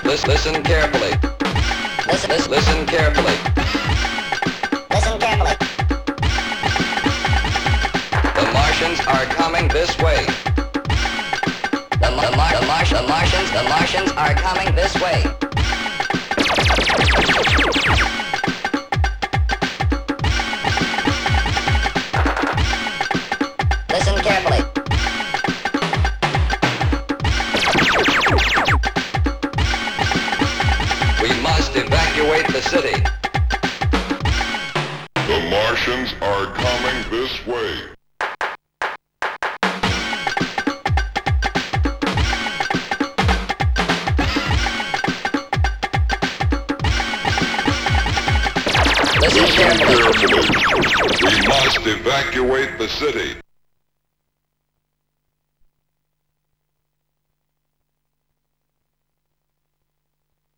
Listen carefully. Listen carefully. Listen carefully. The Martians are coming this way. The Martians are coming this way. Listen carefully. We must evacuate the city. The Martians are coming this way. Listen Listen carefully. carefully. We must evacuate the city.